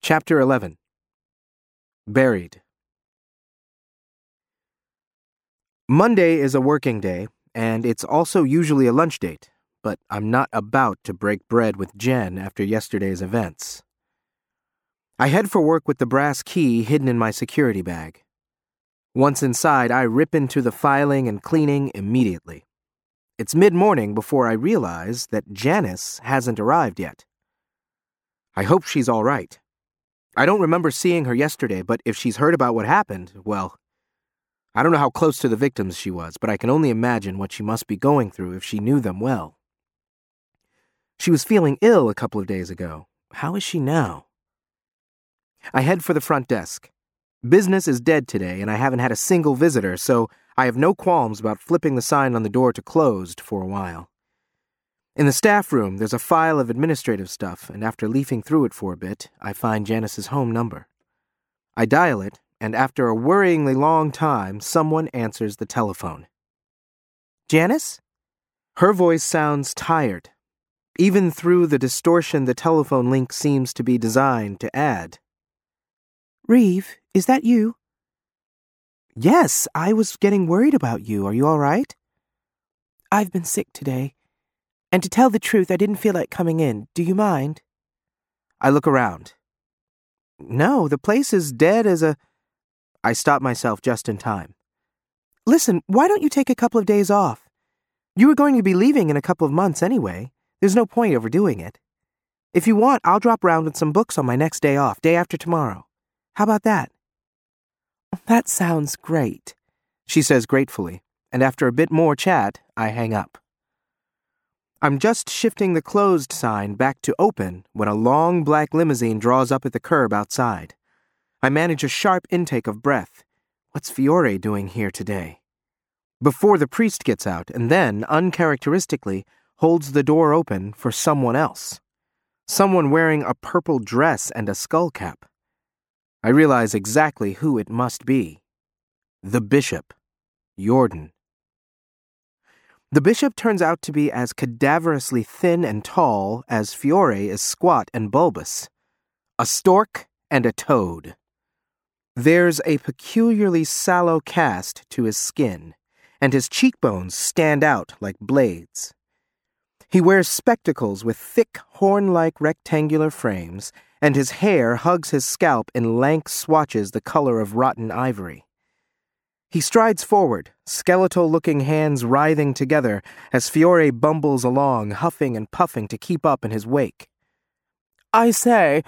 Chapter 11. Buried. Monday is a working day, and it's also usually a lunch date, but I'm not about to break bread with Jen after yesterday's events. I head for work with the brass key hidden in my security bag. Once inside, I rip into the filing and cleaning immediately. It's mid-morning before I realize that Janice hasn't arrived yet. I hope she's all right. I don't remember seeing her yesterday, but if she's heard about what happened, well, I don't know how close to the victims she was, but I can only imagine what she must be going through if she knew them well. She was feeling ill a couple of days ago. How is she now? I head for the front desk. Business is dead today, and I haven't had a single visitor, so I have no qualms about flipping the sign on the door to closed for a while. In the staff room, there's a file of administrative stuff, and after leafing through it for a bit, I find Janice's home number. I dial it, and after a worryingly long time, someone answers the telephone. Janice? Her voice sounds tired, even through the distortion the telephone link seems to be designed to add. Reeve, is that you? Yes, I was getting worried about you. Are you all right? I've been sick today. And to tell the truth, I didn't feel like coming in. Do you mind? I look around. No, the place is dead as a... I stop myself just in time. Listen, why don't you take a couple of days off? You were going to be leaving in a couple of months anyway. There's no point overdoing it. If you want, I'll drop round with some books on my next day off, day after tomorrow. How about that? That sounds great, she says gratefully, and after a bit more chat, I hang up. I'm just shifting the closed sign back to open when a long black limousine draws up at the curb outside. I manage a sharp intake of breath. What's Fiore doing here today? Before the priest gets out and then, uncharacteristically, holds the door open for someone else. Someone wearing a purple dress and a skull cap. I realize exactly who it must be. The bishop, Jordan. The bishop turns out to be as cadaverously thin and tall as Fiore is squat and bulbous. A stork and a toad. There's a peculiarly sallow cast to his skin, and his cheekbones stand out like blades. He wears spectacles with thick, horn-like rectangular frames, and his hair hugs his scalp in lank swatches the color of rotten ivory. He strides forward, skeletal-looking hands writhing together as Fiore bumbles along, huffing and puffing to keep up in his wake. I say,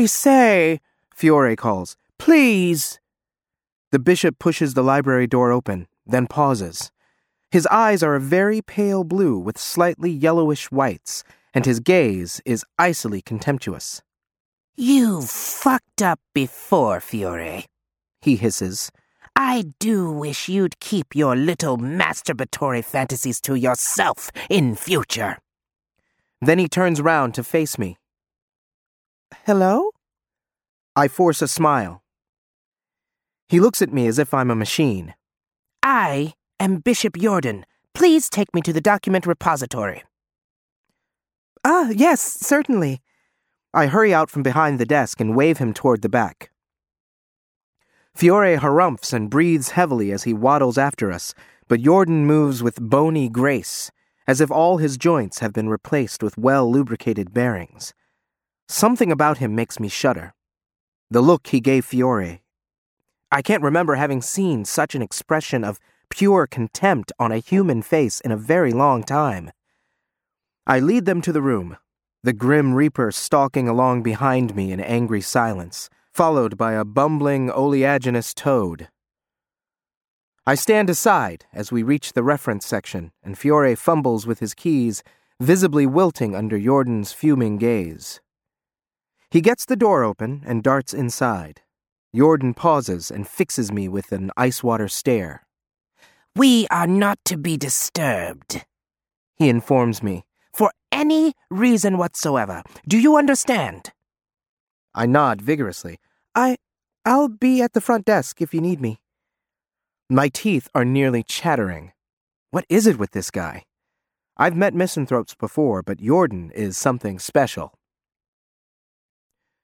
Fiore calls. Please! The bishop pushes the library door open, then pauses. His eyes are a very pale blue with slightly yellowish whites, and his gaze is icily contemptuous. You fucked up before, Fiore, he hisses. I do wish you'd keep your little masturbatory fantasies to yourself in future. Then he turns round to face me. Hello? I force a smile. He looks at me as if I'm a machine. I am Bishop Jordan. Please take me to the document repository. Yes, certainly. I hurry out from behind the desk and wave him toward the back. Fiore harumphs and breathes heavily as he waddles after us, but Jordan moves with bony grace, as if all his joints have been replaced with well-lubricated bearings. Something about him makes me shudder. The look he gave Fiore. I can't remember having seen such an expression of pure contempt on a human face in a very long time. I lead them to the room, the Grim Reaper stalking along behind me in angry silence, followed by a bumbling oleaginous toad. I stand aside as we reach the reference section, and Fiore fumbles with his keys, visibly wilting under Jordan's fuming gaze. He gets the door open and darts inside. Jordan pauses and fixes me with an ice-water stare. We are not to be disturbed, he informs me. For any reason whatsoever. Do you understand? I nod vigorously. I'll be at the front desk if you need me. My teeth are nearly chattering. What is it with this guy? I've met misanthropes before, but Jordan is something special.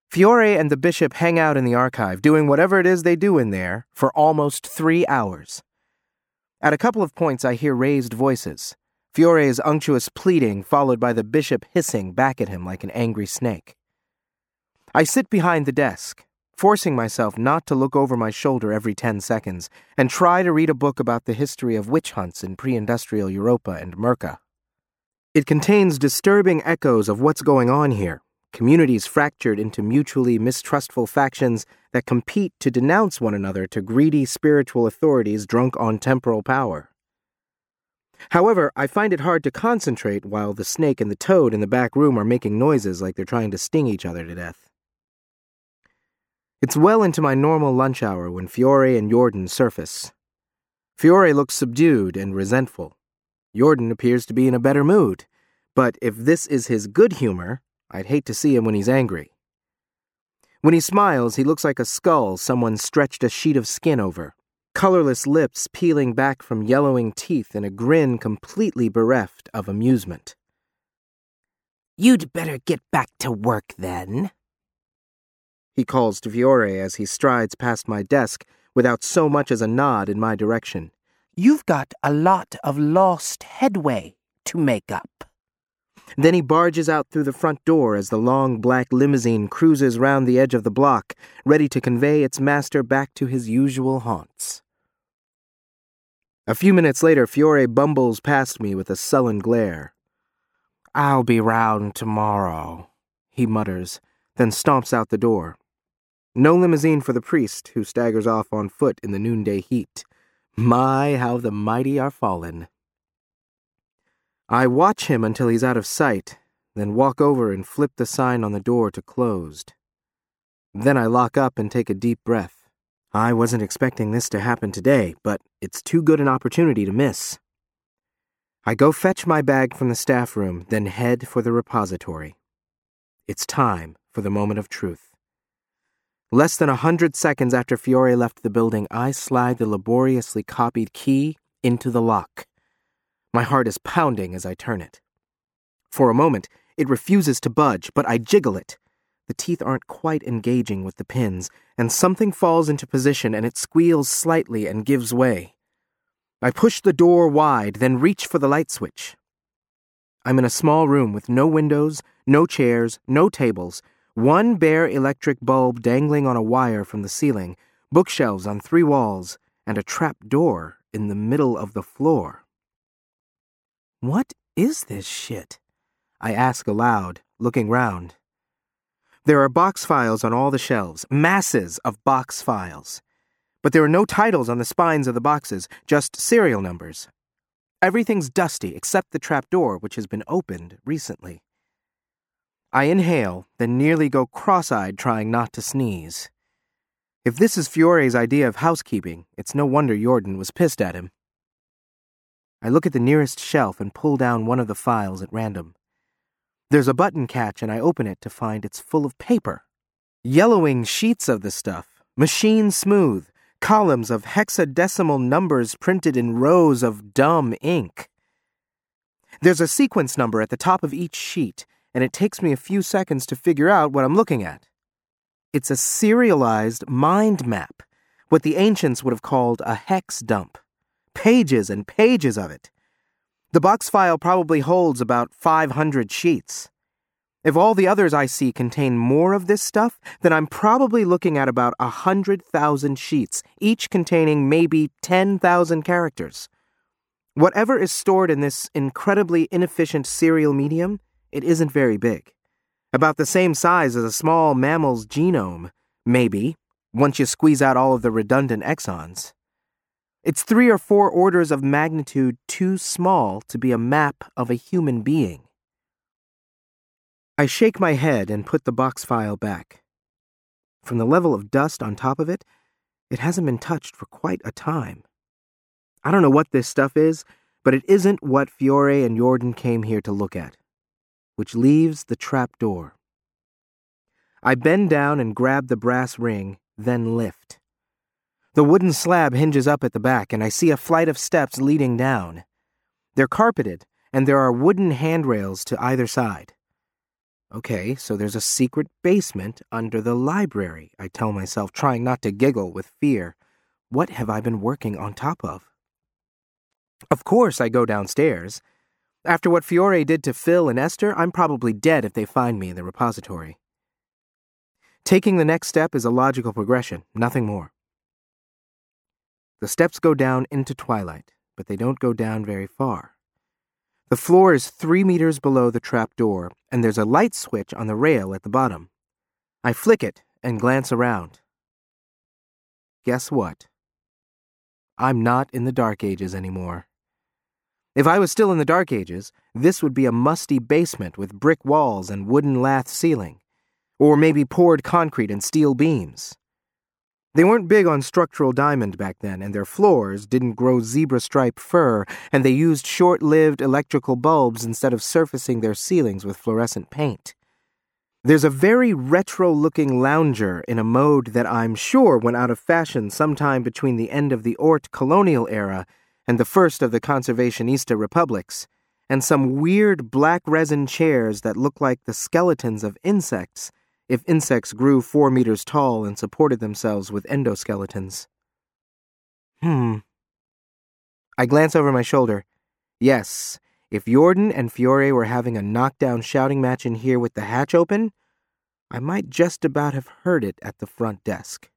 Fiore and the bishop hang out in the archive, doing whatever it is they do in there, for almost 3 hours. At a couple of points I hear raised voices, Fiore's unctuous pleading followed by the bishop hissing back at him like an angry snake. I sit behind the desk, forcing myself not to look over my shoulder every 10 seconds, and try to read a book about the history of witch hunts in pre-industrial Europa and Merca. It contains disturbing echoes of what's going on here, communities fractured into mutually mistrustful factions that compete to denounce one another to greedy spiritual authorities drunk on temporal power. However, I find it hard to concentrate while the snake and the toad in the back room are making noises like they're trying to sting each other to death. It's well into my normal lunch hour when Fiore and Jordan surface. Fiore looks subdued and resentful. Jordan appears to be in a better mood, but if this is his good humor, I'd hate to see him when he's angry. When he smiles, he looks like a skull someone stretched a sheet of skin over, colorless lips peeling back from yellowing teeth in a grin completely bereft of amusement. "You'd better get back to work, then," he calls to Fiore as he strides past my desk without so much as a nod in my direction. "You've got a lot of lost headway to make up." Then he barges out through the front door as the long black limousine cruises round the edge of the block, ready to convey its master back to his usual haunts. A few minutes later, Fiore bumbles past me with a sullen glare. "I'll be round tomorrow," he mutters, then stomps out the door. No limousine for the priest, who staggers off on foot in the noonday heat. My, how the mighty are fallen. I watch him until he's out of sight, then walk over and flip the sign on the door to closed. Then I lock up and take a deep breath. I wasn't expecting this to happen today, but it's too good an opportunity to miss. I go fetch my bag from the staff room, then head for the repository. It's time for the moment of truth. Less than 100 seconds after Fiore left the building, I slide the laboriously copied key into the lock. My heart is pounding as I turn it. For a moment, it refuses to budge, but I jiggle it. The teeth aren't quite engaging with the pins, and something falls into position and it squeals slightly and gives way. I push the door wide, then reach for the light switch. I'm in a small room with no windows, no chairs, no tables, one bare electric bulb dangling on a wire from the ceiling, bookshelves on 3 walls, and a trap door in the middle of the floor. What is this shit? I ask aloud, looking round. There are box files on all the shelves, masses of box files. But there are no titles on the spines of the boxes, just serial numbers. Everything's dusty except the trapdoor, which has been opened recently. I inhale, then nearly go cross-eyed trying not to sneeze. If this is Fiore's idea of housekeeping, it's no wonder Jordan was pissed at him. I look at the nearest shelf and pull down one of the files at random. There's a button catch and I open it to find it's full of paper. Yellowing sheets of the stuff, machine smooth, columns of hexadecimal numbers printed in rows of dumb ink. There's a sequence number at the top of each sheet, and it takes me a few seconds to figure out what I'm looking at. It's a serialized mind map, what the ancients would have called a hex dump. Pages and pages of it. The box file probably holds about 500 sheets. If all the others I see contain more of this stuff, then I'm probably looking at about 100,000 sheets, each containing maybe 10,000 characters. Whatever is stored in this incredibly inefficient serial medium, it isn't very big. About the same size as a small mammal's genome, maybe, once you squeeze out all of the redundant exons. It's 3 or 4 orders of magnitude too small to be a map of a human being. I shake my head and put the box file back. From the level of dust on top of it, it hasn't been touched for quite a time. I don't know what this stuff is, but it isn't what Fiore and Jordan came here to look at, which leaves the trap door. I bend down and grab the brass ring, then lift. The wooden slab hinges up at the back, and I see a flight of steps leading down. They're carpeted, and there are wooden handrails to either side. Okay, so there's a secret basement under the library, I tell myself, trying not to giggle with fear. What have I been working on top of? Of course I go downstairs. After what Fiore did to Phil and Esther, I'm probably dead if they find me in the repository. Taking the next step is a logical progression, nothing more. The steps go down into twilight, but they don't go down very far. The floor is 3 meters below the trap door, and there's a light switch on the rail at the bottom. I flick it and glance around. Guess what? I'm not in the Dark Ages anymore. If I was still in the Dark Ages, this would be a musty basement with brick walls and wooden lath ceiling, or maybe poured concrete and steel beams. They weren't big on structural diamond back then, and their floors didn't grow zebra-stripe fur, and they used short-lived electrical bulbs instead of surfacing their ceilings with fluorescent paint. There's a very retro-looking lounger in a mode that I'm sure went out of fashion sometime between the end of the Ort colonial era and the first of the Conservationista republics, and some weird black resin chairs that look like the skeletons of insects, if insects grew 4 meters tall and supported themselves with endoskeletons. I glance over my shoulder. Yes, if Jordan and Fiore were having a knockdown shouting match in here with the hatch open, I might just about have heard it at the front desk.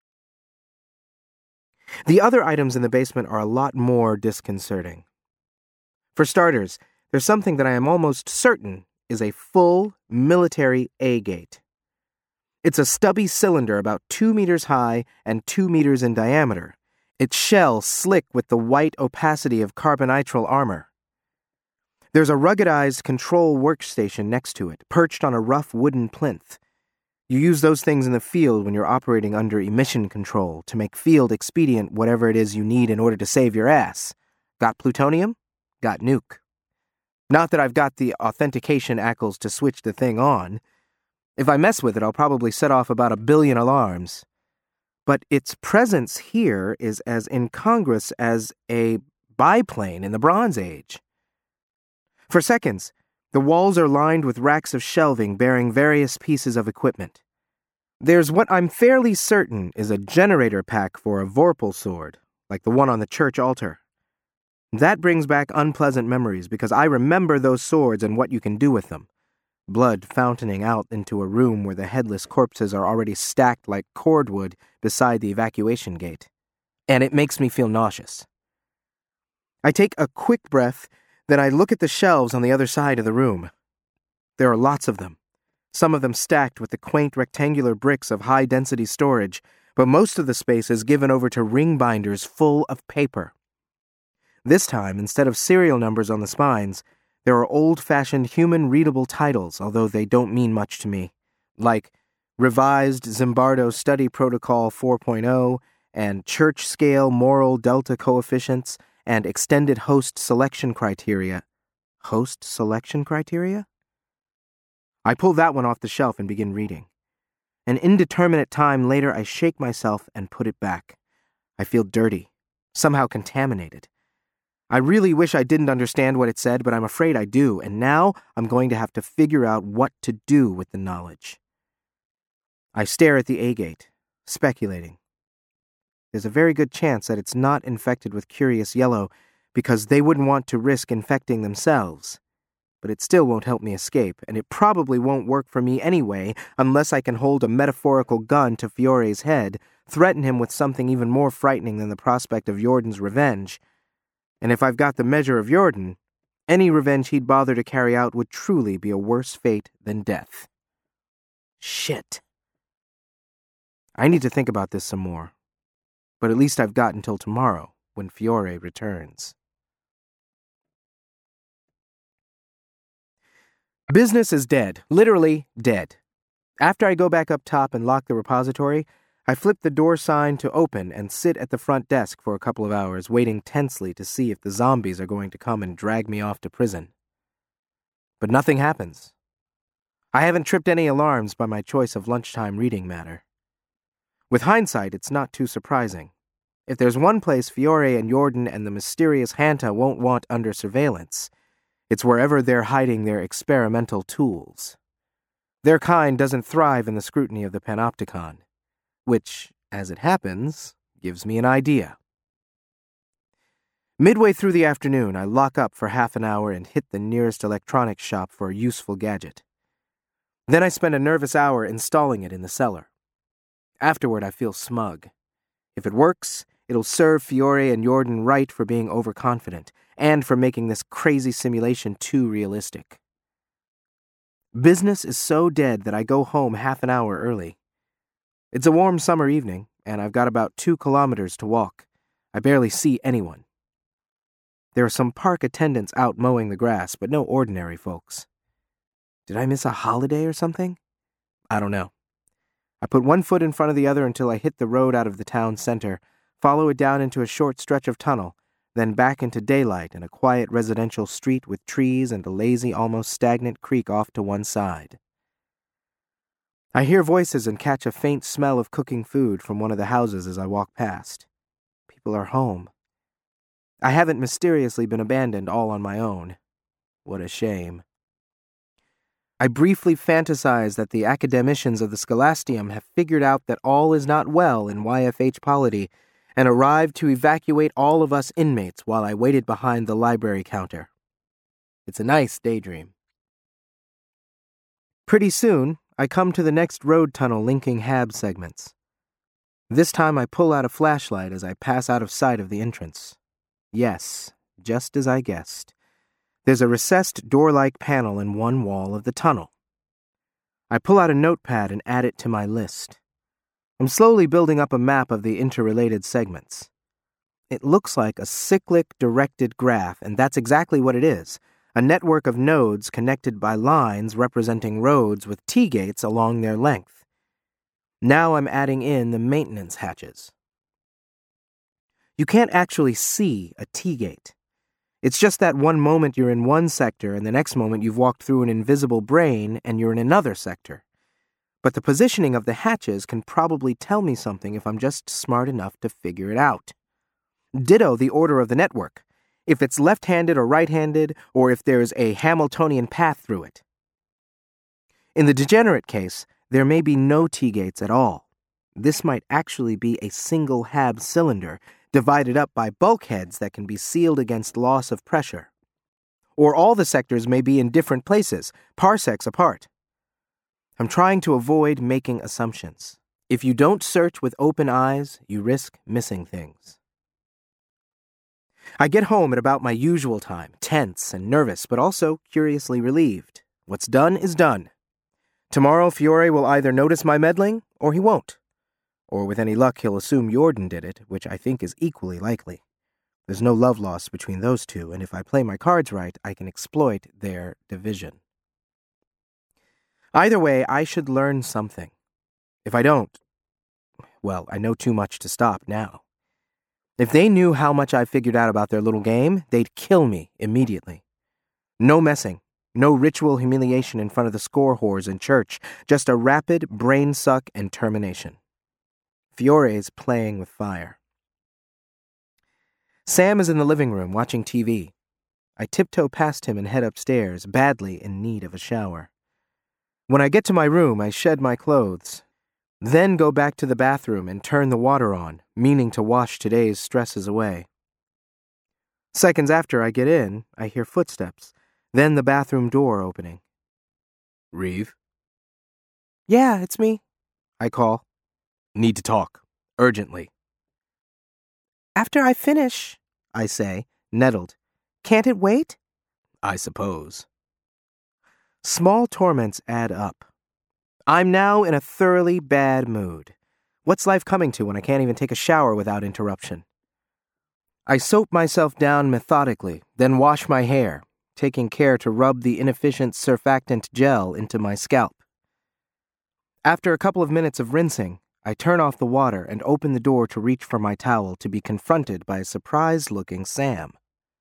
The other items in the basement are a lot more disconcerting. For starters, there's something that I am almost certain is a full military A-gate. It's a stubby cylinder about 2 meters high and 2 meters in diameter, its shell slick with the white opacity of carbonitrile armor. There's a ruggedized control workstation next to it, perched on a rough wooden plinth. You use those things in the field when you're operating under emission control to make field expedient whatever it is you need in order to save your ass. Got plutonium? Got nuke. Not that I've got the authentication accles to switch the thing on. If I mess with it, I'll probably set off about 1 billion alarms. But its presence here is as incongruous as a biplane in the Bronze Age. For seconds, the walls are lined with racks of shelving bearing various pieces of equipment. There's what I'm fairly certain is a generator pack for a Vorpal sword, like the one on the church altar. That brings back unpleasant memories because I remember those swords and what you can do with them. Blood fountaining out into a room where the headless corpses are already stacked like cordwood beside the evacuation gate. And it makes me feel nauseous. I take a quick breath, then I look at the shelves on the other side of the room. There are lots of them, some of them stacked with the quaint rectangular bricks of high-density storage, but most of the space is given over to ring binders full of paper. This time, instead of serial numbers on the spines, there are old-fashioned human-readable titles, although they don't mean much to me, like Revised Zimbardo Study Protocol 4.0 and Church-Scale Moral Delta Coefficients and Extended Host Selection Criteria. Host Selection Criteria? I pull that one off the shelf and begin reading. An indeterminate time later, I shake myself and put it back. I feel dirty, somehow contaminated. I really wish I didn't understand what it said, but I'm afraid I do, and now I'm going to have to figure out what to do with the knowledge. I stare at the A-gate, speculating. There's a very good chance that it's not infected with Curious Yellow because they wouldn't want to risk infecting themselves. But it still won't help me escape, and it probably won't work for me anyway unless I can hold a metaphorical gun to Fiore's head, threaten him with something even more frightening than the prospect of Jordan's revenge. And if I've got the measure of Jordan, any revenge he'd bother to carry out would truly be a worse fate than death. Shit. I need to think about this some more. But at least I've got until tomorrow, when Fiore returns. Business is dead. Literally dead. After I go back up top and lock the repository, I flip the door sign to open and sit at the front desk for a couple of hours, waiting tensely to see if the zombies are going to come and drag me off to prison. But nothing happens. I haven't tripped any alarms by my choice of lunchtime reading matter. With hindsight, it's not too surprising. If there's one place Fiore and Jordan and the mysterious Hanta won't want under surveillance, it's wherever they're hiding their experimental tools. Their kind doesn't thrive in the scrutiny of the panopticon, which, as it happens, gives me an idea. Midway through the afternoon, I lock up for half an hour and hit the nearest electronics shop for a useful gadget. Then I spend a nervous hour installing it in the cellar. Afterward, I feel smug. If it works, it'll serve Fiore and Jordan right for being overconfident and for making this crazy simulation too realistic. Business is so dead that I go home half an hour early. It's a warm summer evening, and I've got about 2 kilometers to walk. I barely see anyone. There are some park attendants out mowing the grass, but no ordinary folks. Did I miss a holiday or something? I don't know. I put one foot in front of the other until I hit the road out of the town center, follow it down into a short stretch of tunnel, then back into daylight and a quiet residential street with trees and a lazy, almost stagnant creek off to one side. I hear voices and catch a faint smell of cooking food from one of the houses as I walk past. People are home. I haven't mysteriously been abandoned all on my own. What a shame. I briefly fantasize that the academicians of the Scholastium have figured out that all is not well in YFH Polity and arrived to evacuate all of us inmates while I waited behind the library counter. It's a nice daydream. Pretty soon, I come to the next road tunnel linking HAB segments. This time I pull out a flashlight as I pass out of sight of the entrance. Yes, just as I guessed. There's a recessed door-like panel in one wall of the tunnel. I pull out a notepad and add it to my list. I'm slowly building up a map of the interrelated segments. It looks like a cyclic directed graph, and that's exactly what it is, a network of nodes connected by lines representing roads with T-gates along their length. Now I'm adding in the maintenance hatches. You can't actually see a T-gate. It's just that one moment you're in one sector and the next moment you've walked through an invisible brain and you're in another sector. But the positioning of the hatches can probably tell me something if I'm just smart enough to figure it out. Ditto the order of the network, if it's left-handed or right-handed, or if there's a Hamiltonian path through it. In the degenerate case, there may be no T-gates at all. This might actually be a single HAB cylinder, divided up by bulkheads that can be sealed against loss of pressure. Or all the sectors may be in different places, parsecs apart. I'm trying to avoid making assumptions. If you don't search with open eyes, you risk missing things. I get home at about my usual time, tense and nervous, but also curiously relieved. What's done is done. Tomorrow, Fiore will either notice my meddling, or he won't. Or with any luck, he'll assume Jordan did it, which I think is equally likely. There's no love lost between those two, and if I play my cards right, I can exploit their division. Either way, I should learn something. If I don't, well, I know too much to stop now. If they knew how much I figured out about their little game, they'd kill me immediately. No messing, no ritual humiliation in front of the score whores in church, just a rapid brain suck and termination. Fiore's playing with fire. Sam is in the living room watching TV. I tiptoe past him and head upstairs, badly in need of a shower. When I get to my room, I shed my clothes, then go back to the bathroom and turn the water on, meaning to wash today's stresses away. Seconds after I get in, I hear footsteps, then the bathroom door opening. Reeve? Yeah, it's me, I call. Need to talk. Urgently. After I finish, I say, nettled. Can't it wait? I suppose. Small torments add up. I'm now in a thoroughly bad mood. What's life coming to when I can't even take a shower without interruption? I soap myself down methodically, then wash my hair, taking care to rub the inefficient surfactant gel into my scalp. After a couple of minutes of rinsing, I turn off the water and open the door to reach for my towel to be confronted by a surprised-looking Sam.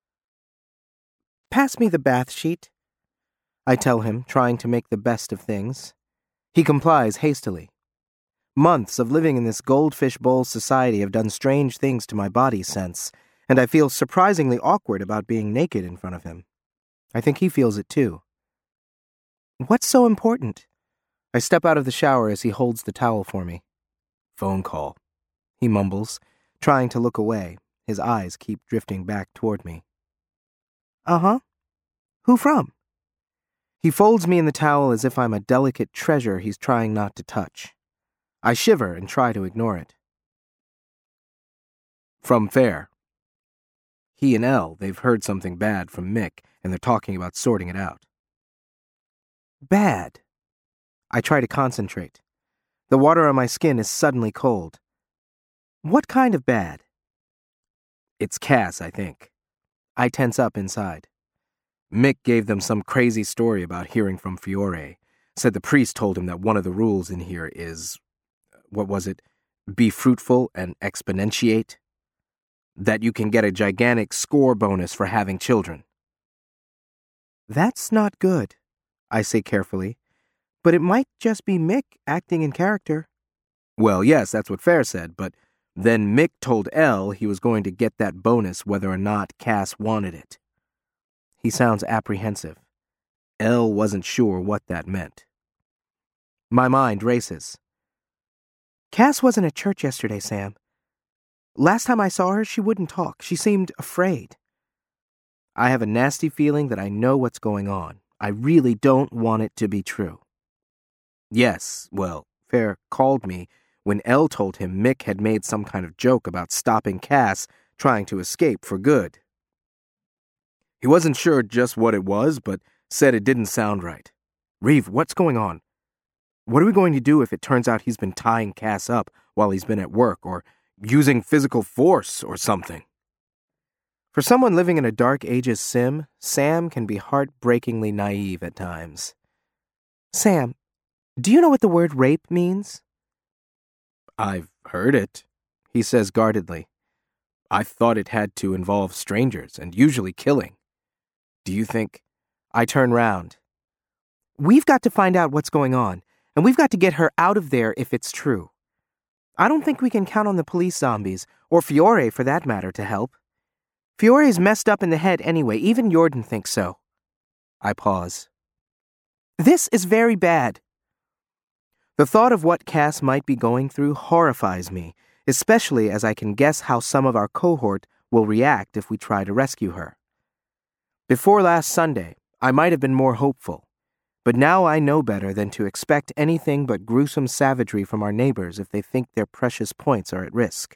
Pass me the bath sheet, I tell him, trying to make the best of things. He complies hastily. Months of living in this goldfish bowl society have done strange things to my body sense, and I feel surprisingly awkward about being naked in front of him. I think he feels it too. What's so important? I step out of the shower as he holds the towel for me. Phone call. He mumbles, trying to look away. His eyes keep drifting back toward me. Uh-huh. Who from? He folds me in the towel as if I'm a delicate treasure he's trying not to touch. I shiver and try to ignore it. From Fair. He and Elle, they've heard something bad from Mick, and they're talking about sorting it out. Bad. I try to concentrate. The water on my skin is suddenly cold. What kind of bad? It's Cass, I think. I tense up inside. Mick gave them some crazy story about hearing from Fiore. Said the priest told him that one of the rules in here is, what was it? Be fruitful and exponentiate? That you can get a gigantic score bonus for having children. That's not good, I say carefully. But it might just be Mick acting in character. Well, yes, that's what Fair said, but then Mick told Elle he was going to get that bonus whether or not Cass wanted it. He sounds apprehensive. Elle wasn't sure what that meant. My mind races. Cass wasn't at church yesterday, Sam. Last time I saw her, she wouldn't talk. She seemed afraid. I have a nasty feeling that I know what's going on. I really don't want it to be true. Yes, well, Fair called me when Elle told him Mick had made some kind of joke about stopping Cass trying to escape for good. He wasn't sure just what it was, but said it didn't sound right. Reeve, what's going on? What are we going to do if it turns out he's been tying Cass up while he's been at work, or using physical force or something? For someone living in a Dark Ages sim, Sam can be heartbreakingly naive at times. Sam, do you know what the word rape means? I've heard it, he says guardedly. I thought it had to involve strangers and usually killing. Do you think... I turn round. We've got to find out what's going on, and we've got to get her out of there if it's true. I don't think we can count on the police zombies, or Fiore for that matter, to help. Fiore's messed up in the head anyway, even Jordan thinks so. I pause. This is very bad. The thought of what Cass might be going through horrifies me, especially as I can guess how some of our cohort will react if we try to rescue her. Before last Sunday, I might have been more hopeful, but now I know better than to expect anything but gruesome savagery from our neighbors if they think their precious points are at risk.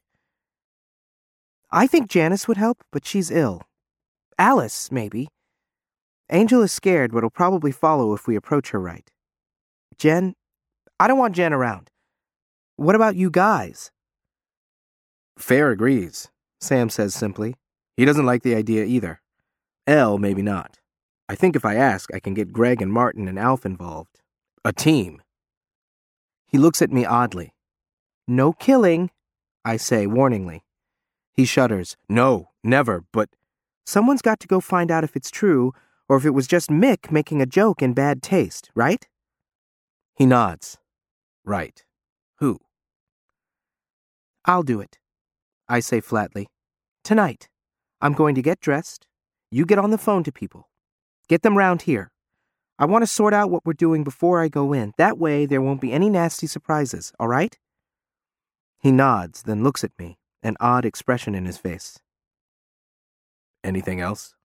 I think Janice would help, but she's ill. Alice, maybe. Angel is scared, but will probably follow if we approach her right. Jen? I don't want Jen around. What about you guys? Fair agrees, Sam says simply. He doesn't like the idea either. Elle, maybe not. I think if I ask, I can get Greg and Martin and Alf involved. A team. He looks at me oddly. No killing, I say warningly. He shudders. No, never, but... Someone's got to go find out if it's true, or if it was just Mick making a joke in bad taste, right? He nods. Right. Who? I'll do it, I say flatly. Tonight. I'm going to get dressed. You get on the phone to people. Get them round here. I want to sort out what we're doing before I go in. That way there won't be any nasty surprises, all right? He nods, then looks at me, an odd expression in his face. Anything else?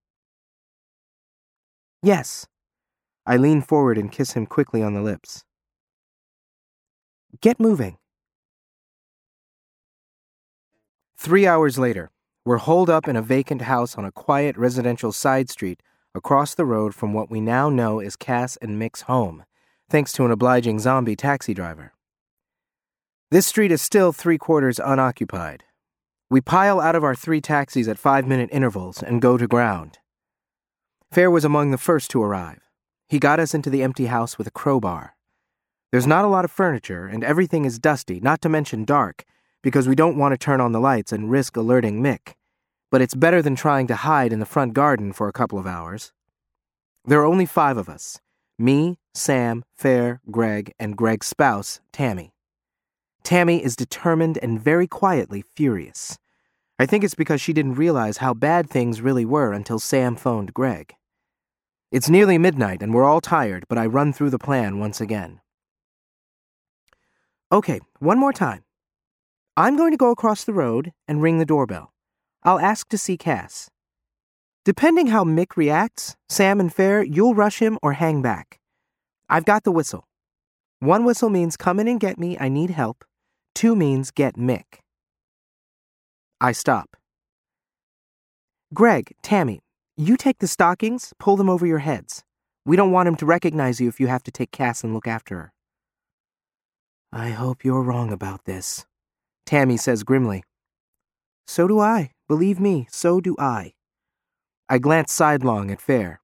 Yes. I lean forward and kiss him quickly on the lips. Get moving. 3 hours later, we're holed up in a vacant house on a quiet residential side street across the road from what we now know is Cass and Mick's home, thanks to an obliging zombie taxi driver. This street is still 3/4 unoccupied. We pile out of our 3 taxis at 5-minute intervals and go to ground. Fair was among the first to arrive. He got us into the empty house with a crowbar. There's not a lot of furniture, and everything is dusty, not to mention dark, because we don't want to turn on the lights and risk alerting Mick. But it's better than trying to hide in the front garden for a couple of hours. There are only 5 of us. Me, Sam, Fair, Greg, and Greg's spouse, Tammy. Tammy is determined and very quietly furious. I think it's because she didn't realize how bad things really were until Sam phoned Greg. It's nearly midnight and we're all tired, but I run through the plan once again. Okay, one more time. I'm going to go across the road and ring the doorbell. I'll ask to see Cass. Depending how Mick reacts, Sam and Fair, you'll rush him or hang back. I've got the whistle. 1 whistle means come in and get me, I need help. 2 means get Mick. I stop. Greg, Tammy, you take the stockings, pull them over your heads. We don't want him to recognize you if you have to take Cass and look after her. I hope you're wrong about this, Tammy says grimly. So do I. Believe me, so do I. I glance sidelong at Fair.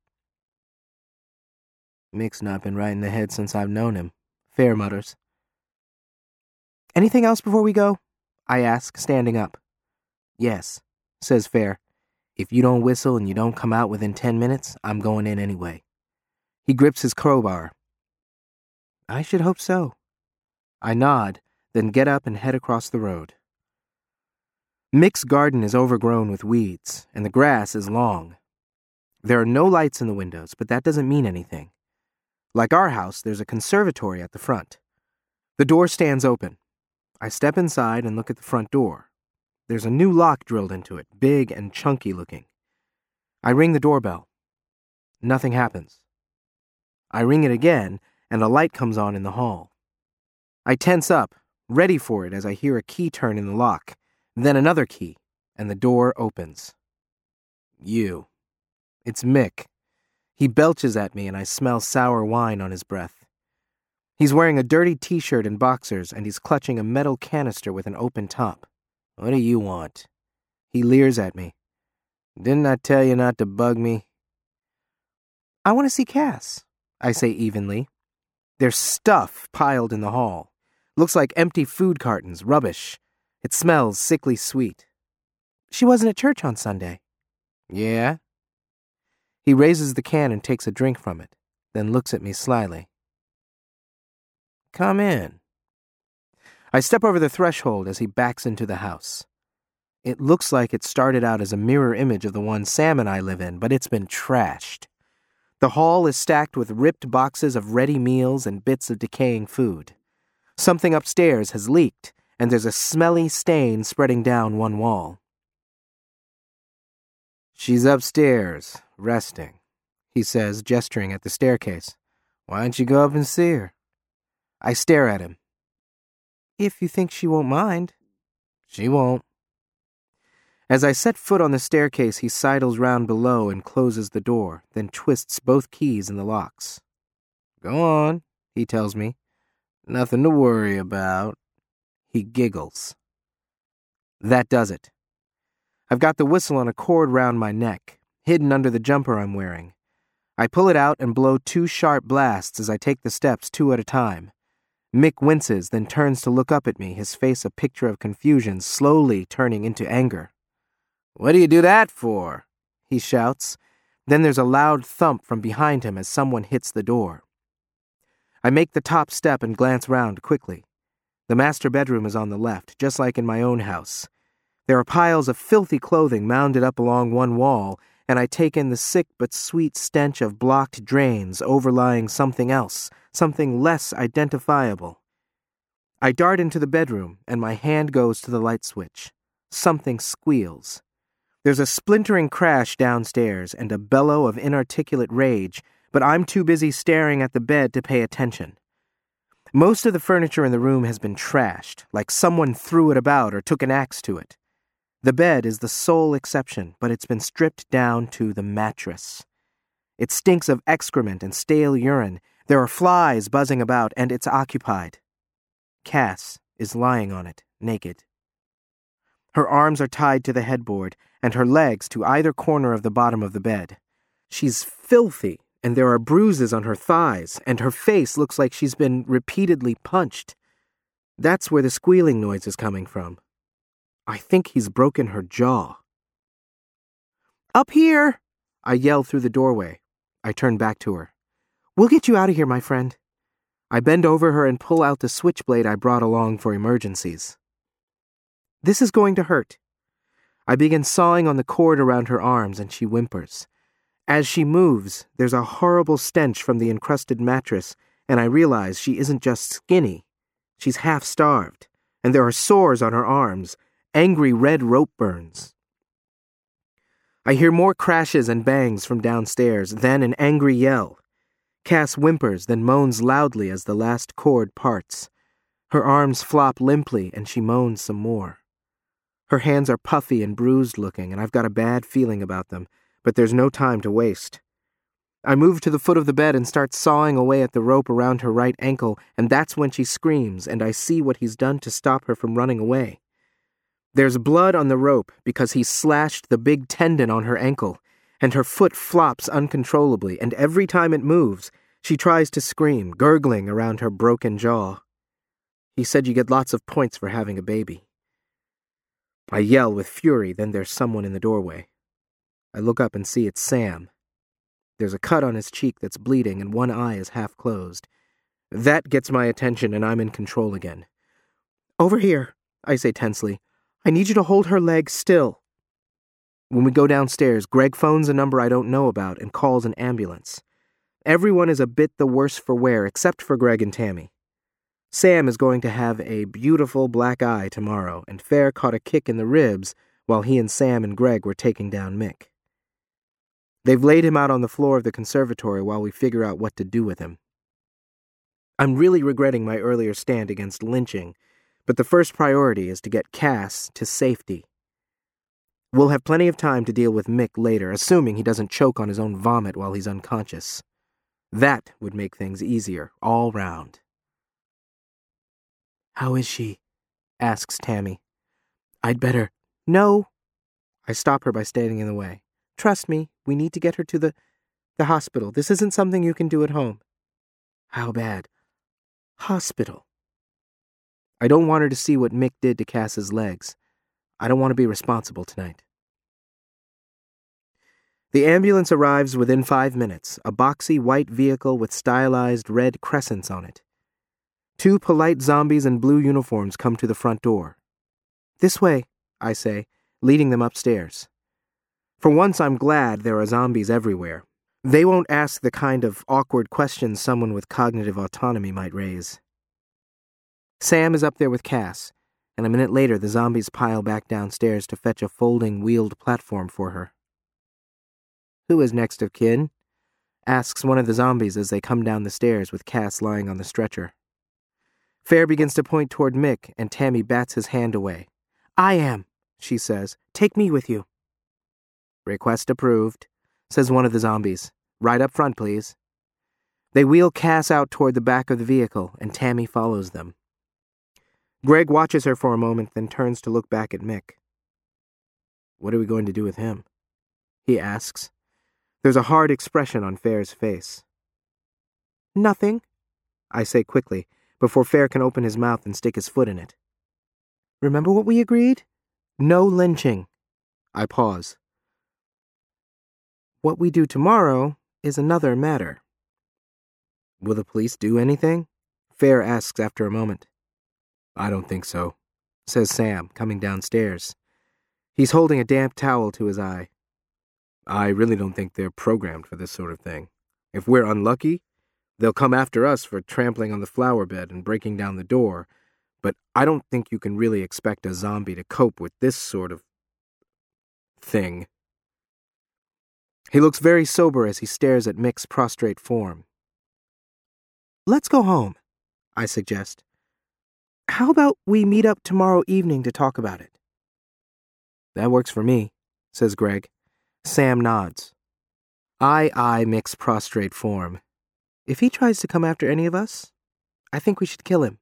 Mick's not been right in the head since I've known him, Fair mutters. Anything else before we go? I ask, standing up. Yes, says Fair. If you don't whistle and you don't come out within 10 minutes, I'm going in anyway. He grips his crowbar. I should hope so. I nod, then get up and head across the road. Mick's garden is overgrown with weeds, and the grass is long. There are no lights in the windows, but that doesn't mean anything. Like our house, there's a conservatory at the front. The door stands open. I step inside and look at the front door. There's a new lock drilled into it, big and chunky looking. I ring the doorbell. Nothing happens. I ring it again, and a light comes on in the hall. I tense up, ready for it as I hear a key turn in the lock, then another key, and the door opens. You. It's Mick. He belches at me and I smell sour wine on his breath. He's wearing a dirty t-shirt and boxers and he's clutching a metal canister with an open top. What do you want? He leers at me. Didn't I tell you not to bug me? I want to see Cass, I say evenly. There's stuff piled in the hall. Looks like empty food cartons, rubbish. It smells sickly sweet. She wasn't at church on Sunday. Yeah? He raises the can and takes a drink from it, then looks at me slyly. Come in. I step over the threshold as he backs into the house. It looks like it started out as a mirror image of the one Sam and I live in, but it's been trashed. The hall is stacked with ripped boxes of ready meals and bits of decaying food. Something upstairs has leaked, and there's a smelly stain spreading down one wall. She's upstairs, resting, he says, gesturing at the staircase. Why don't you go up and see her? I stare at him. If you think she won't mind. She won't. As I set foot on the staircase, he sidles round below and closes the door, then twists both keys in the locks. Go on, he tells me. Nothing to worry about. He giggles. That does it. I've got the whistle on a cord round my neck, hidden under the jumper I'm wearing. I pull it out and blow 2 sharp blasts as I take the steps 2 at a time. Mick winces, then turns to look up at me, his face a picture of confusion slowly turning into anger. What do you do that for? He shouts. Then there's a loud thump from behind him as someone hits the door. I make the top step and glance round quickly. The master bedroom is on the left, just like in my own house. There are piles of filthy clothing mounded up along one wall, and I take in the sick but sweet stench of blocked drains overlying something else, something less identifiable. I dart into the bedroom, and my hand goes to the light switch. Something squeals. There's a splintering crash downstairs and a bellow of inarticulate rage, but I'm too busy staring at the bed to pay attention. Most of the furniture in the room has been trashed, like someone threw it about or took an axe to it. The bed is the sole exception, but it's been stripped down to the mattress. It stinks of excrement and stale urine. There are flies buzzing about, and it's occupied. Cass is lying on it, naked. Her arms are tied to the headboard, and her legs to either corner of the bottom of the bed. She's filthy, and there are bruises on her thighs, and her face looks like she's been repeatedly punched. That's where the squealing noise is coming from. I think he's broken her jaw. Up here! I yell through the doorway. I turn back to her. We'll get you out of here, my friend. I bend over her and pull out the switchblade I brought along for emergencies. This is going to hurt. I begin sawing on the cord around her arms, and she whimpers. As she moves, there's a horrible stench from the encrusted mattress, and I realize she isn't just skinny. She's half-starved, and there are sores on her arms, angry red rope burns. I hear more crashes and bangs from downstairs, then an angry yell. Cass whimpers, then moans loudly as the last cord parts. Her arms flop limply, and she moans some more. Her hands are puffy and bruised-looking, and I've got a bad feeling about them, but there's no time to waste. I move to the foot of the bed and start sawing away at the rope around her right ankle, and that's when she screams, and I see what he's done to stop her from running away. There's blood on the rope because he slashed the big tendon on her ankle, and her foot flops uncontrollably, and every time it moves, she tries to scream, gurgling around her broken jaw. He said you get lots of points for having a baby. I yell with fury, then there's someone in the doorway. I look up and see it's Sam. There's a cut on his cheek that's bleeding, and one eye is half closed. That gets my attention, and I'm in control again. "Over here," I say tensely. "I need you to hold her leg still." When we go downstairs, Greg phones a number I don't know about and calls an ambulance. Everyone is a bit the worse for wear except for Greg and Tammy. Sam is going to have a beautiful black eye tomorrow, and Fair caught a kick in the ribs while he and Sam and Greg were taking down Mick. They've laid him out on the floor of the conservatory while we figure out what to do with him. I'm really regretting my earlier stand against lynching, but the first priority is to get Cass to safety. We'll have plenty of time to deal with Mick later, assuming he doesn't choke on his own vomit while he's unconscious. That would make things easier, all round. "How is she?" asks Tammy. "I'd better—" "No." I stop her by standing in the way. "Trust me, we need to get her to the hospital. This isn't something you can do at home." "How bad?" "Hospital." I don't want her to see what Mick did to Cass's legs. I don't want to be responsible tonight. The ambulance arrives within 5 minutes, a boxy white vehicle with stylized red crescents on it. 2 polite zombies in blue uniforms come to the front door. "This way," I say, leading them upstairs. For once, I'm glad there are zombies everywhere. They won't ask the kind of awkward questions someone with cognitive autonomy might raise. Sam is up there with Cass, and a minute later the zombies pile back downstairs to fetch a folding wheeled platform for her. "Who is next of kin?" asks one of the zombies as they come down the stairs with Cass lying on the stretcher. Fair begins to point toward Mick, and Tammy bats his hand away. "I am," she says. "Take me with you." "Request approved," says one of the zombies. "Right up front, please." They wheel Cass out toward the back of the vehicle, and Tammy follows them. Greg watches her for a moment, then turns to look back at Mick. "What are we going to do with him?" he asks. There's a hard expression on Fair's face. "Nothing," I say quickly, before Fair can open his mouth and stick his foot in it. "Remember what we agreed? No lynching." I pause. "What we do tomorrow is another matter." "Will the police do anything?" Fair asks after a moment. "I don't think so," says Sam, coming downstairs. He's holding a damp towel to his eye. "I really don't think they're programmed for this sort of thing. If we're unlucky, they'll come after us for trampling on the flower bed and breaking down the door, but I don't think you can really expect a zombie to cope with this sort of thing." He looks very sober as he stares at Mick's prostrate form. "Let's go home," I suggest. "How about we meet up tomorrow evening to talk about it?" "That works for me," says Greg. Sam nods. I eye Mick's prostrate form. If he tries to come after any of us, I think we should kill him.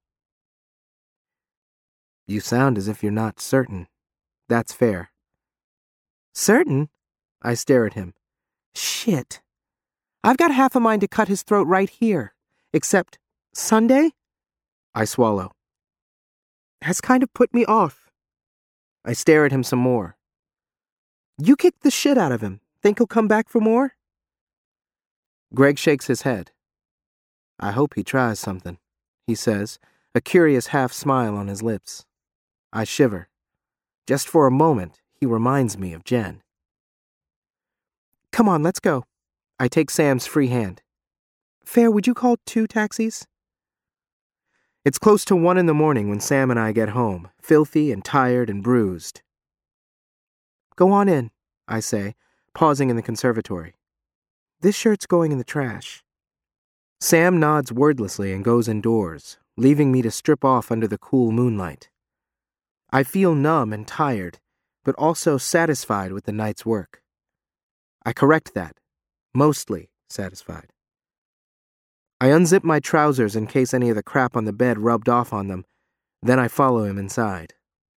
"You sound as if you're not certain." That's fair. "Certain?" I stare at him. "Shit. I've got half a mind to cut his throat right here. Except, Sunday?" I swallow. "Has kind of put me off." I stare at him some more. "You kicked the shit out of him. Think he'll come back for more?" Greg shakes his head. "I hope he tries something," he says, a curious half-smile on his lips. I shiver. Just for a moment, he reminds me of Jen. "Come on, let's go." I take Sam's free hand. "Fair, would you call 2 taxis?" It's close to 1 in the morning when Sam and I get home, filthy and tired and bruised. Go on in, I say, pausing in the conservatory. This shirt's going in the trash. Sam nods wordlessly and goes indoors, leaving me to strip off under the cool moonlight. I feel numb and tired, but also satisfied with the night's work. I correct that, mostly satisfied. I unzip my trousers in case any of the crap on the bed rubbed off on them, then I follow him inside.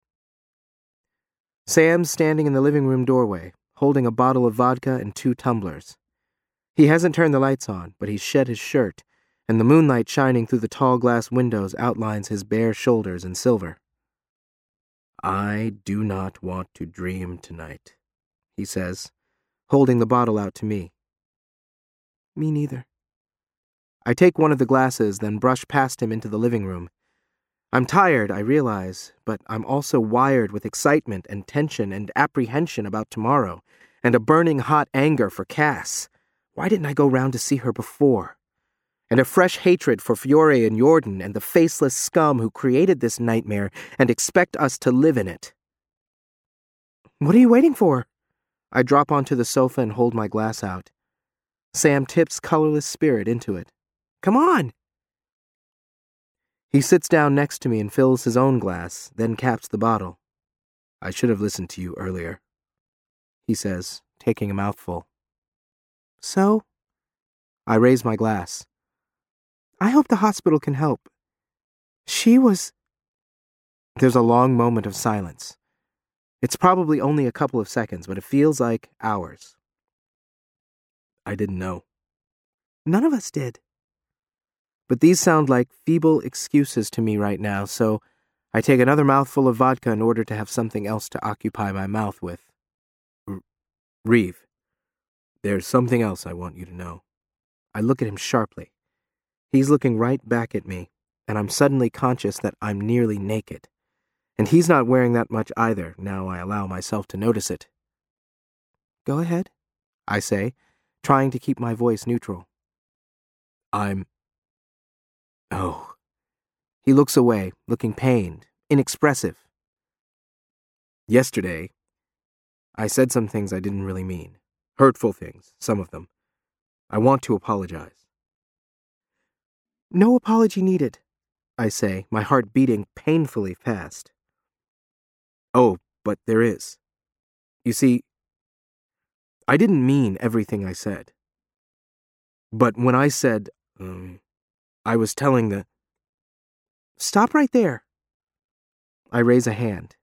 Sam's standing in the living room doorway, holding a bottle of vodka and 2 tumblers. He hasn't turned the lights on, but he's shed his shirt, and the moonlight shining through the tall glass windows outlines his bare shoulders in silver. I do not want to dream tonight, he says, holding the bottle out to me. Me neither. I take one of the glasses, then brush past him into the living room. I'm tired, I realize, but I'm also wired with excitement and tension and apprehension about tomorrow, and a burning hot anger for Cass. Why didn't I go round to see her before? And a fresh hatred for Fiore and Jordan and the faceless scum who created this nightmare and expect us to live in it. What are you waiting for? I drop onto the sofa and hold my glass out. Sam tips colorless spirit into it. Come on! He sits down next to me and fills his own glass, then caps the bottle. I should have listened to you earlier, he says, taking a mouthful. So? I raise my glass. I hope the hospital can help. She was... There's a long moment of silence. It's probably only a couple of seconds, but it feels like hours. I didn't know. None of us did. But these sound like feeble excuses to me right now, so I take another mouthful of vodka in order to have something else to occupy my mouth with. Reeve, there's something else I want you to know. I look at him sharply. He's looking right back at me, and I'm suddenly conscious that I'm nearly naked. And he's not wearing that much either, now I allow myself to notice it. Go ahead, I say, trying to keep my voice neutral. Oh. He looks away, looking pained, inexpressive. Yesterday, I said some things I didn't really mean. Hurtful things, some of them. I want to apologize. No apology needed, I say, my heart beating painfully fast. Oh, but there is. You see, I didn't mean everything I said. But when I said, I was telling the... Stop right there. I raise a hand.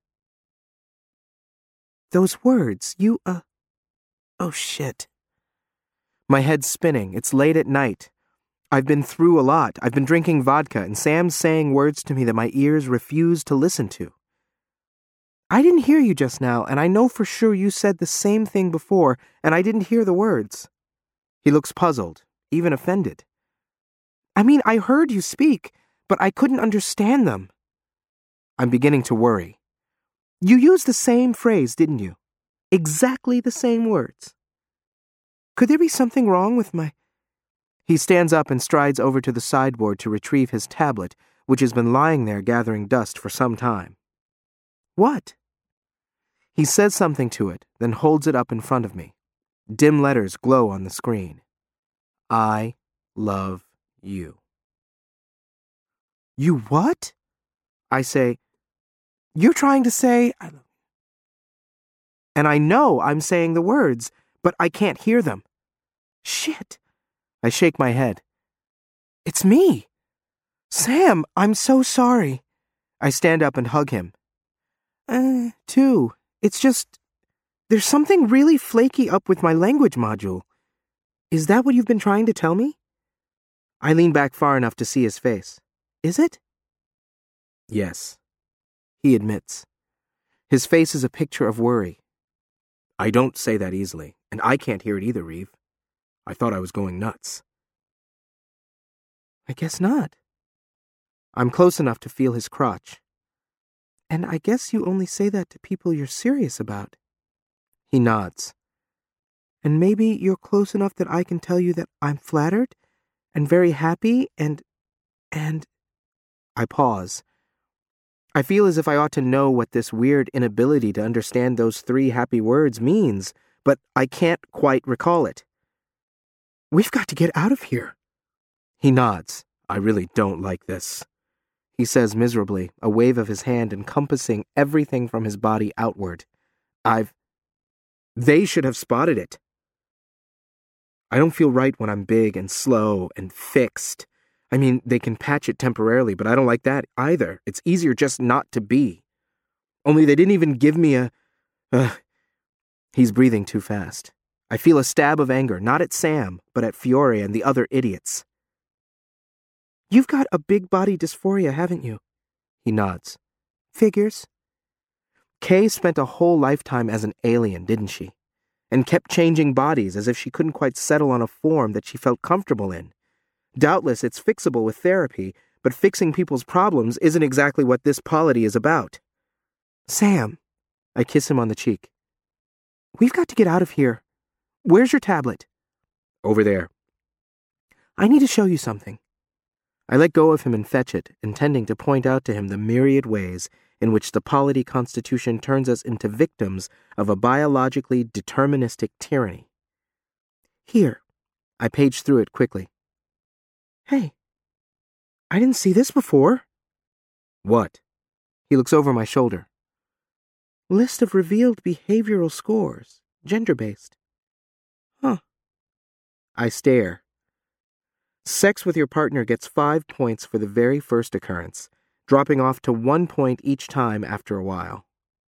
Those words, Oh, shit. My head's spinning. It's late at night. I've been through a lot. I've been drinking vodka, and Sam's saying words to me that my ears refuse to listen to. I didn't hear you just now, and I know for sure you said the same thing before, and I didn't hear the words. He looks puzzled, even offended. I mean, I heard you speak, but I couldn't understand them. I'm beginning to worry. You used the same phrase, didn't you? Exactly the same words. Could there be something wrong with my... He stands up and strides over to the sideboard to retrieve his tablet, which has been lying there gathering dust for some time. What? He says something to it, then holds it up in front of me. Dim letters glow on the screen. I love you. You what? I say, you're trying to say... And I know I'm saying the words, but I can't hear them. Shit. I shake my head. It's me. Sam, I'm so sorry. I stand up and hug him. Too. It's just... There's something really flaky up with my language module. Is that what you've been trying to tell me? I lean back far enough to see his face. Is it? Yes, he admits. His face is a picture of worry. I don't say that easily, and I can't hear it either, Reeve. I thought I was going nuts. I guess not. I'm close enough to feel his crotch. And I guess you only say that to people you're serious about. He nods. And maybe you're close enough that I can tell you that I'm flattered and very happy and I pause. I feel as if I ought to know what this weird inability to understand those 3 happy words means, but I can't quite recall it. We've got to get out of here. He nods. I really don't like this. He says miserably, a wave of his hand encompassing everything from his body outward. They should have spotted it. I don't feel right when I'm big and slow and fixed. I mean, they can patch it temporarily, but I don't like that either. It's easier just not to be. Only they didn't even give me He's breathing too fast. I feel a stab of anger, not at Sam, but at Fiore and the other idiots. You've got a big body dysphoria, haven't you? He nods. Figures. Kay spent a whole lifetime as an alien, didn't she? And kept changing bodies as if she couldn't quite settle on a form that she felt comfortable in. Doubtless it's fixable with therapy, but fixing people's problems isn't exactly what this polity is about. Sam, I kiss him on the cheek. We've got to get out of here. Where's your tablet? Over there. I need to show you something. I let go of him and fetch it, intending to point out to him the myriad ways in which the polity constitution turns us into victims of a biologically deterministic tyranny. Here. I paged through it quickly. Hey, I didn't see this before. What? He looks over my shoulder. List of revealed behavioral scores, gender-based. Huh. I stare. Sex with your partner gets 5 points for the very first occurrence, dropping off to 1 point each time after a while.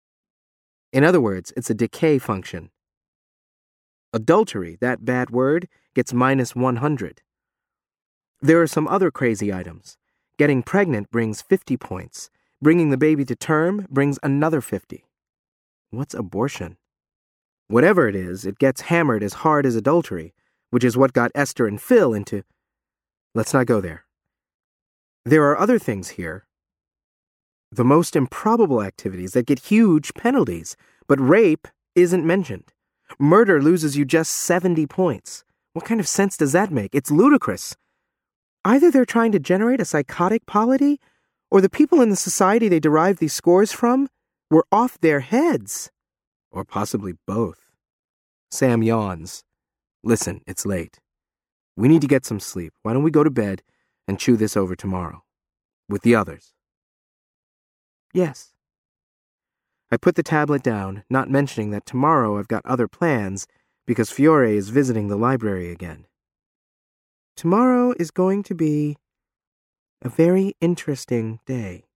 In other words, it's a decay function. Adultery, that bad word, gets minus 100. There are some other crazy items. Getting pregnant brings 50 points. Bringing the baby to term brings another 50. What's abortion? Whatever it is, it gets hammered as hard as adultery, which is what got Esther and Phil into... Let's not go there. There are other things here. The most improbable activities that get huge penalties, but rape isn't mentioned. Murder loses you just 70 points. What kind of sense does that make? It's ludicrous. Either they're trying to generate a psychotic polity, or the people in the society they derive these scores from were off their heads. Or possibly both. Sam yawns. Listen, it's late. We need to get some sleep. Why don't we go to bed and chew this over tomorrow? With the others. Yes. I put the tablet down, not mentioning that tomorrow I've got other plans because Fiore is visiting the library again. Tomorrow is going to be a very interesting day.